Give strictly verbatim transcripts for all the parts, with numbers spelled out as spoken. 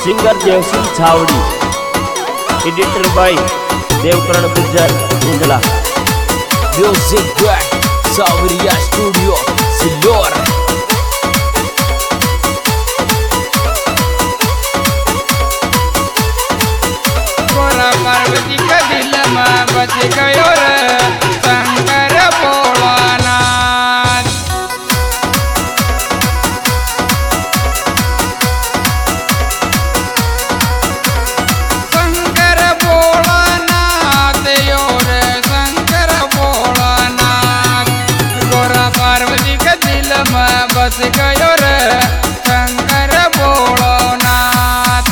Singer Devsingh Chhawri, editor by Devkaran Gujjar Indla, music by Sawariya studio Sillor. Gaura Parvati का दिल में बच गयो रे शंकर भोलानाथ। शंकर भोलानाथ यो रे शंकर भोलानाथ। गोरा पार्वती का दिल में बच गयो रे शंकर भोलानाथ।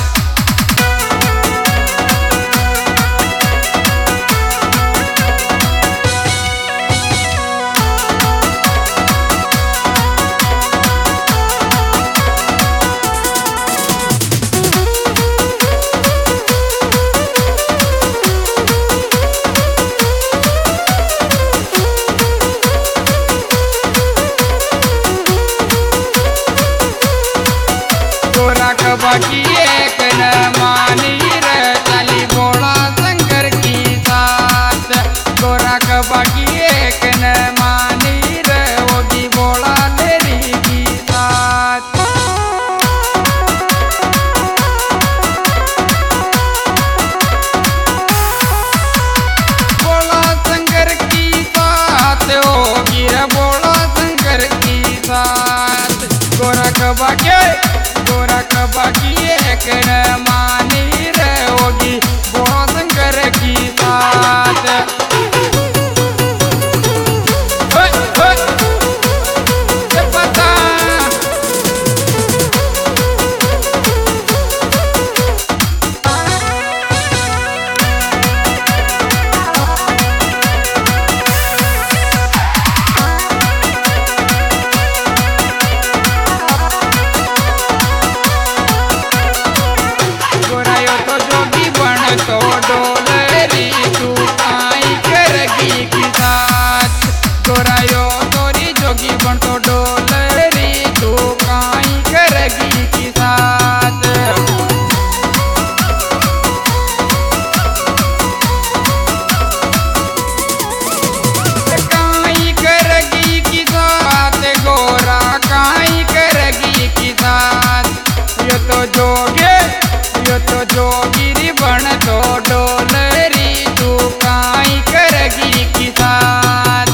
बाकी एक न मानी रे चली भोला शंकर की साथ। गोरा का बाकी एक न मानी रे होगी भोला तेरी की साथ। भोला शंकर की साथ होगी रे भोला शंकर की साथ। गोरा का बाकी गोरा का बाकी एक न मानी रे होगी भोला शंकर की बात। पता तो डोलरी तू काई करगी की साथ। गोरायो तोरी जोगी बन तो डोलरी तू काई करगी की साथ। काई करगी की साथ गोरा काई करगी की साथ। यो तो जोगे यो तो जोगिरी बन तो डोलरी तू काई करगी की साथ।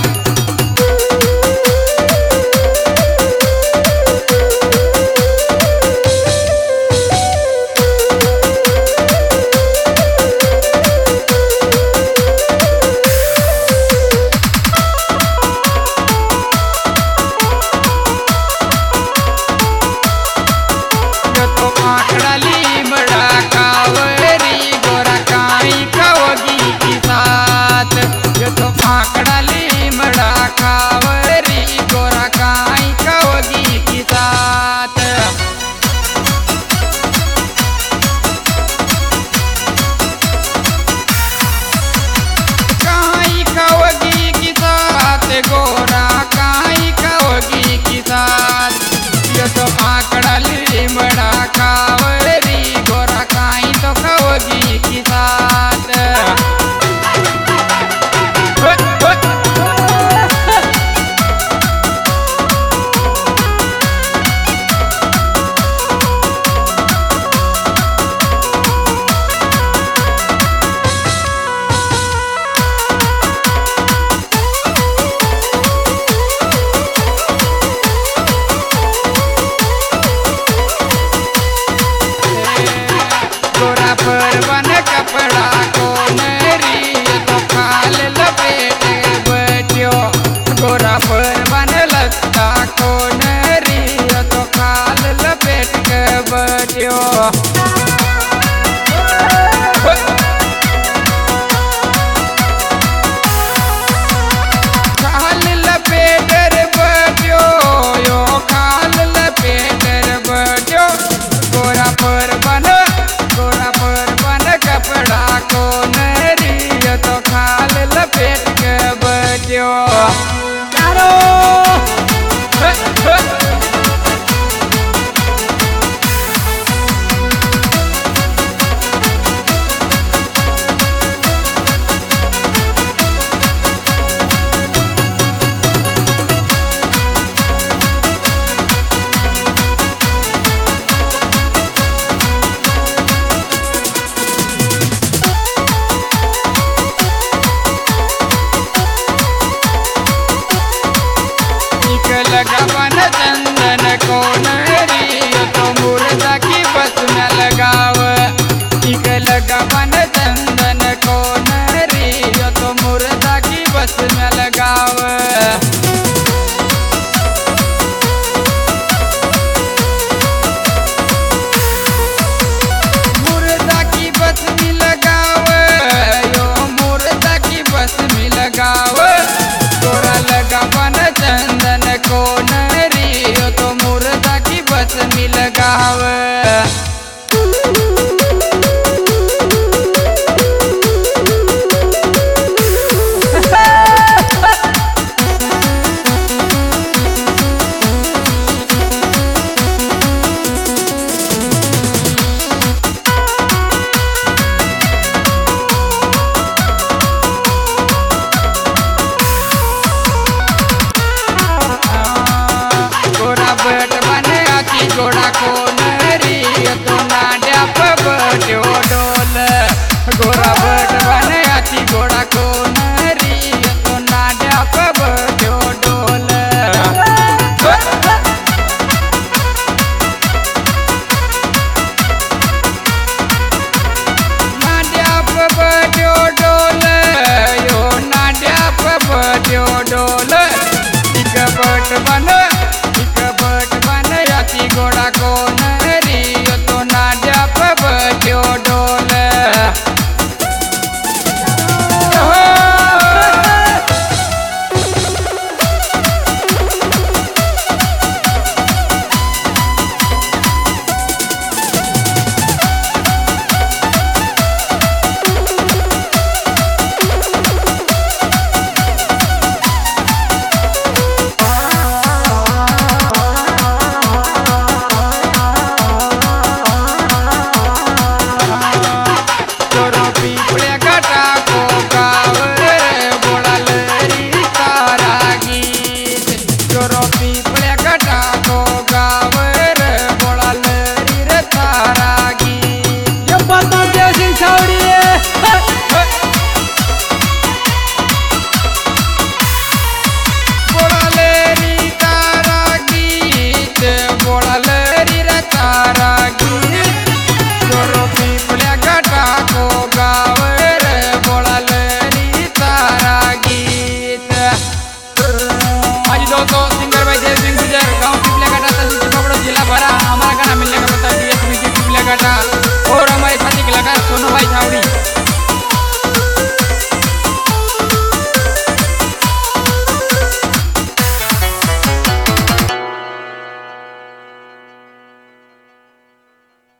यो तो आंकड़ाली बड़ा कावरी गोरा काई खाओगी की साथ। यो तो आंकड़ाली बड़ा कावरी गोरा काई खाओगी की साथ। काई खाओगी की साथ गोरा काई खाओगी की साथ। यो तो आंकड़ाली बड़ा कावरी गोरा काई तो खाओगी की साथ। की जोड़ा को